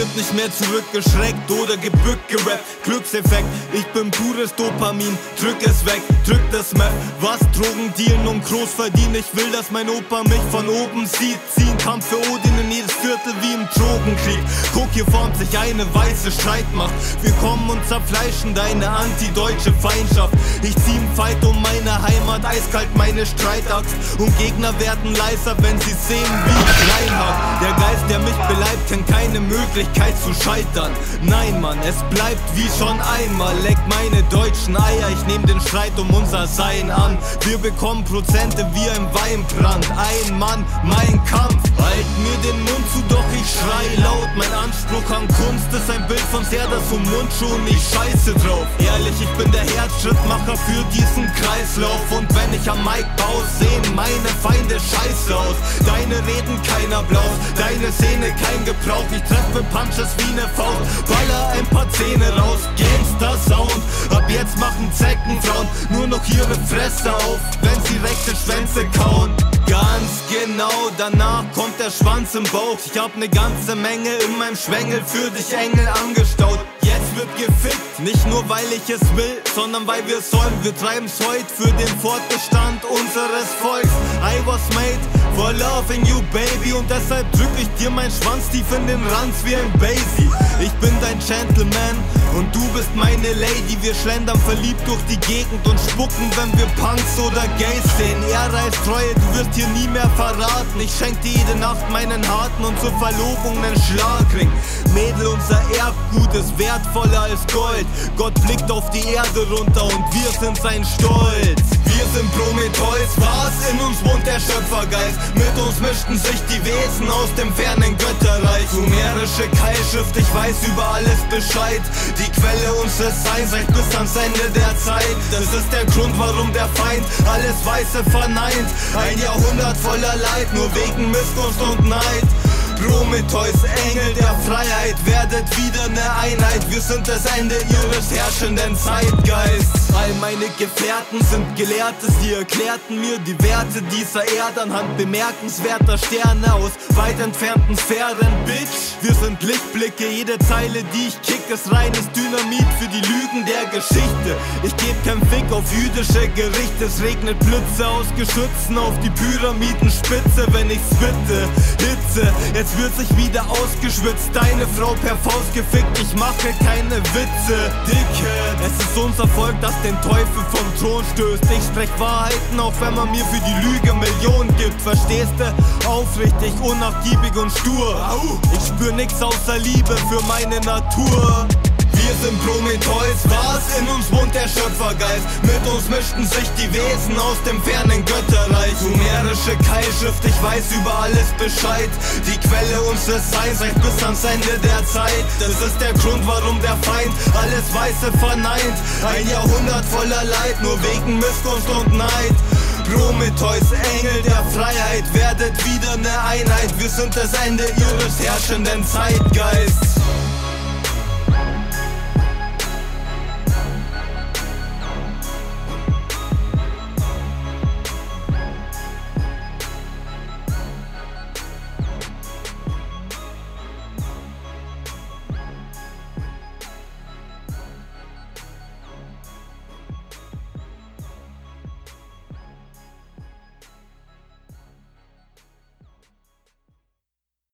wird nicht mehr zurückgeschreckt oder gebückt gerappt. Glückseffekt, ich bin pures Dopamin, drück es weg, drück das Map. Was Drogen dealen und groß verdienen, ich will, dass mein Opa mich von oben sieht. Ziehen Kampf für Odin in jedes Viertel wie im Drogenkrieg. Guck, hier formt sich eine weiße Streitmacht. Wir kommen und zerfleischen deine antideutsche Feindschaft. Ich zieh im Fight um meine Heimat, eiskalt meine Streitaxt. Und Gegner werden leiser, wenn sie sehen, wie ich klein hab. Der Geist, der mich beleibt, kennt keine Möglichkeit zu scheitern. Nein, Mann, es bleibt wie schon einmal. Leck meine deutschen Eier, ich nehm den Streit um unser Sein an. Wir bekommen Prozente wie ein Weinbrand. Ein Mann, mein Kampf. Halt mir den Mund zu, doch ich schrei laut. Mein Anspruch an Kunst ist ein Bild von Serdar zum Mundschuh und ich scheiße drauf. Ehrlich, ich bin der Herzschrittmacher für diesen Kreislauf. Und wenn ich am Mic baue, sehen meine Feinde scheiße aus. Deine Reden kein Applaus, deine Szene kein Gebrauch. Ich treff mit Punches wie ne Faust, baller ein paar Zähne raus. Gangster-Sound, ab jetzt machen Zeckenfrauen nur noch ihre Fresse auf, wenn sie rechte Schwänze kauen. Ganz genau, danach kommt der Schwanz im Bauch. Ich hab ne ganze Menge in meinem Schwengel für dich Engel angestaut. Jetzt wird gefickt, nicht nur weil ich es will, sondern weil wir es sollen. Wir treiben's heute für den Fortbestand unseres Volks. I was made for loving you, baby. Und deshalb drück ich dir meinen Schwanz tief in den Ranz wie ein Basie. Ich bin dein Gentleman und du bist meine Lady. Wir schlendern verliebt durch die Gegend und spucken, wenn wir Punks oder Gays sehen. Ehre ist Treue, du wirst hier nie mehr verraten. Ich schenk dir jede Nacht meinen harten und zur Verlobung nen Schlagring. Mädel, unser Erbgut ist wertvoller als Gold. Gott blickt auf die Erde runter und wir sind sein Stolz. Wir sind Prometheus, was? In uns wohnt der Schöpfergeist. Mit uns mischten sich die Wesen aus dem fernen Götterreich. Sumerische Keilschrift, ich weiß über alles Bescheid. Die Quelle unseres Seins reicht bis ans Ende der Zeit. Das ist der Grund, warum der Feind alles Weiße verneint. Ein Jahrhundert voller Leid, nur wegen Missgunst und Neid. Prometheus, Engel der Freiheit, werdet wieder ne Einheit. Wir sind das Ende ihres herrschenden Zeitgeists. All meine Gefährten sind Gelehrte, sie erklärten mir die Werte dieser Erde anhand bemerkenswerter Sterne aus weit entfernten Sphären. Bitch, wir sind Lichtblicke, jede Zeile, die ich kick, ist reines Dynamit für die Lügen der Geschichte. Ich geb kein Fick auf jüdische Gerichte, es regnet Blitze aus Geschützen auf die Pyramidenspitze, wenn ich spitte. Hitze, jetzt wird sich wieder ausgeschwitzt, deine Frau per Faust gefickt, ich mache keine Witze. Dickhead, es ist unser Volk, das den Teufel vom Thron stößt. Ich sprech Wahrheiten, auch wenn man mir für die Lüge Millionen gibt. Verstehst du? Aufrichtig, unnachgiebig und stur. Ich spür nix außer Liebe für meine Natur. Wir sind Prometheus, was? In uns wohnt der Schöpfergeist. Mit uns mischten sich die Wesen aus dem fernen Götterreich. Sumerische Keilschrift, ich weiß über alles Bescheid. Die Quelle unseres Seins reicht bis ans Ende der Zeit. Das ist der Grund, warum der Feind alles Weiße verneint. Ein Jahrhundert voller Leid, nur wegen Missgunst und Neid. Prometheus, Engel der Freiheit, werdet wieder ne Einheit. Wir sind das Ende ihres herrschenden Zeitgeists.